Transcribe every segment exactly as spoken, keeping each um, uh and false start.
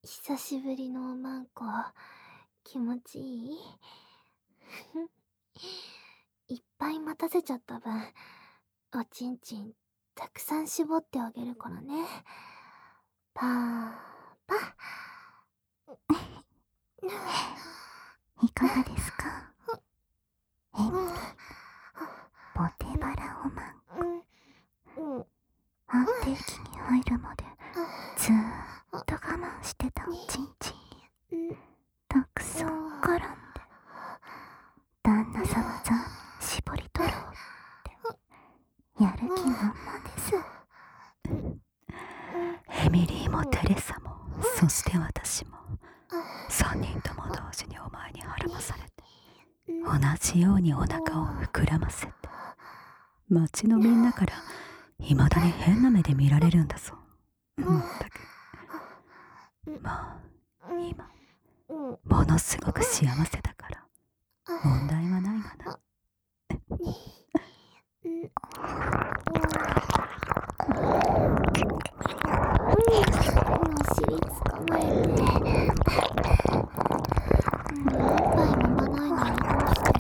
久しぶりのおまんこ、気持ちいい？いっぱい待たせちゃった分、おちんちんたくさん絞ってあげるからね。パーパいかがですか？エミリー、ポテバラおまんこ。安定期に入るまでずーっと我慢してたおちんちんにたくさん絡んで、旦那様さん絞り取ろうってやる気満々です。 エミリーもテレサも、そして私も、三人とも同時にお前に孕まされて、同じようにお腹を膨らませて、町のみんなからいまだに変な目で見られるんだぞ。まったく。まあ今ものすごく幸せだから問題はないがな。 お尻つかまれて、おっぱい飲まないのにどうして？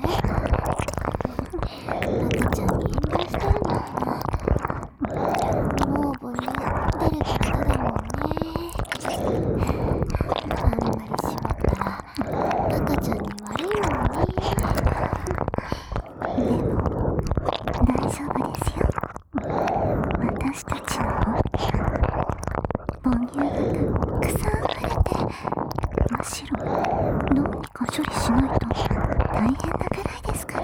赤ちゃんに遠慮してるのかな。女房に出ることだもんね。あんまり絞ったら赤ちゃんに悪いもんね。 でも大丈夫ですよ。私たちの方母乳がたくさん溢れて、むしろどうにか処理しないと大変なくらいですから。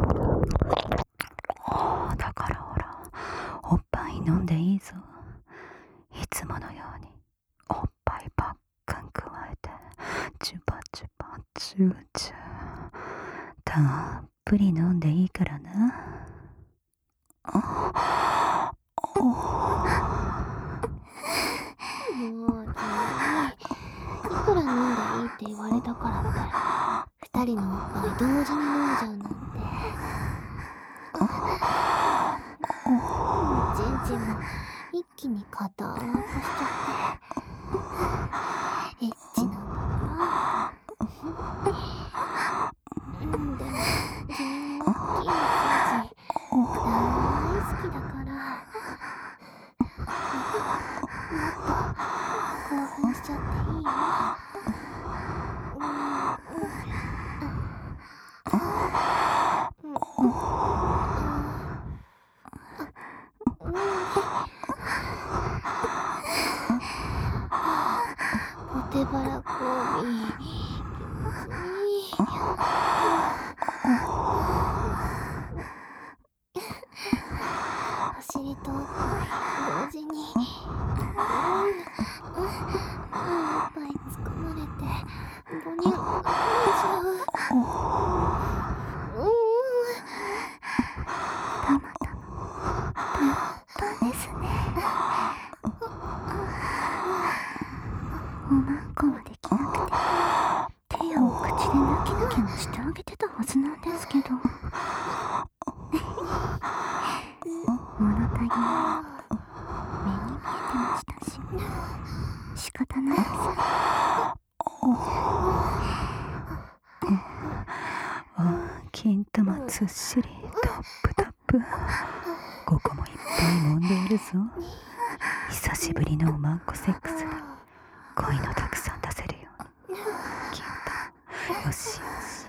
ああ、だからほら、おっぱい飲んでいいぞ。いつものようにおっぱいばっかん加えて、チュパチュパチューチュー、たっぷり飲んでいいからな。あおもう君、いくら飲んでいいって言われたからって二人のおっぱい同時に飲んじゃうなんて。おちんちんも一気に硬くしちゃってエッチなんだろ。うん、でも君の大きいおちんちん大好きだから、もっと興奮しちゃっていいよ。ポテバラ交尾、気持ちいい。お尻とおっぱい同時に、うん、うん、おっぱいつかまれて母乳溢れちゃう。 たまたまパンパンですね。おまんこもできなくて、手を口でヌキヌキもしてあげてたはずなんですけど、物足りないの目に見えてましたし、仕方ないです。 金玉ずっしりタップタップ、ここもいっぱい揉んでいるぞ。久しぶりのおまんこセックスで恋のたくさん出せるように。金玉よしよし。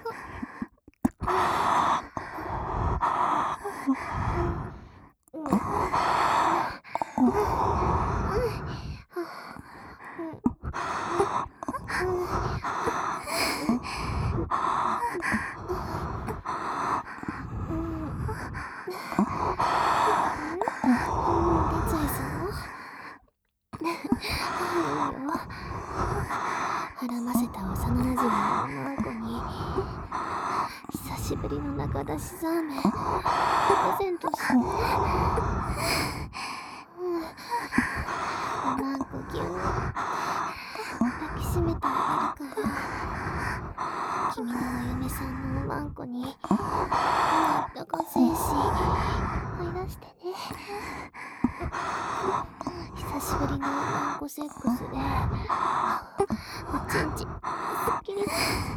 孕ませた幼馴染の女の子に久しぶりの中出しザーメンプレゼントして、うん、おまんこぎゅーって抱きしめてあげるから、君のお嫁さんのおまんこにもっとご精子追い出してね。久しぶりのおまんコセックスでおちんちすっきりさ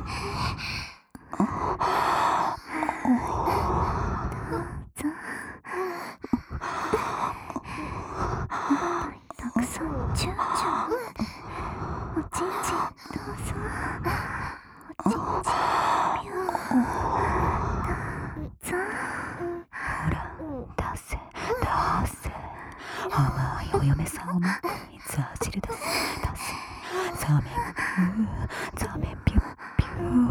たくさんチューチューおちんちどうぞおちんちぴょーどうぞほら出せ出せ甘いお嫁さんを待ってザー汁出せ出せザメンピューザメンピュッピュ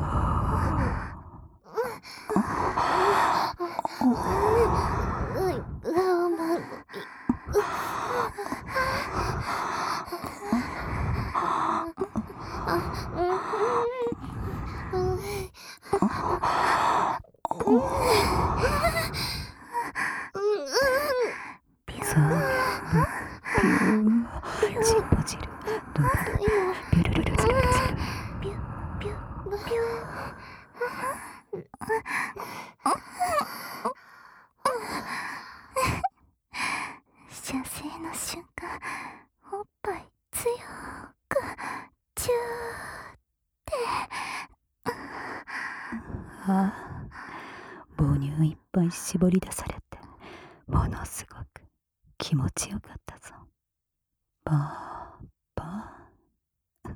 チンポ汁ドバドピュルルルルルルピュピュピュ射精の瞬間おっぱい強くチューああ母乳いっぱい絞り出されてものすごく気持ちよかったぞ。パーパー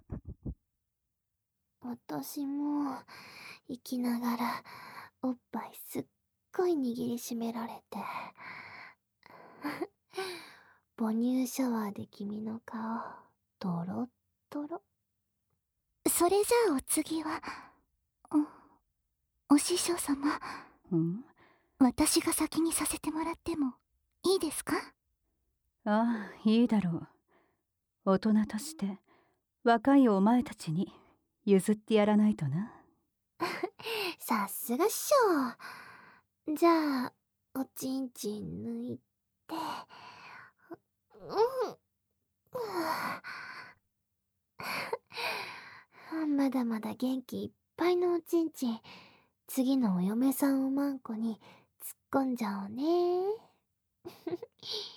私も生きながらおっぱいすっごい握りしめられて母乳シャワーで君の顔トロットロ。 それじゃあお次はお師匠様、 うん、 私が先にさせてもらってもいいですか？ ああいいだろう。大人として若いお前たちに譲ってやらないとな。 さすが師匠。じゃあおちんちん抜いてうんまだまだ元気いっぱいのおちんちん次のお嫁さんおまんこに突っ込んじゃおうね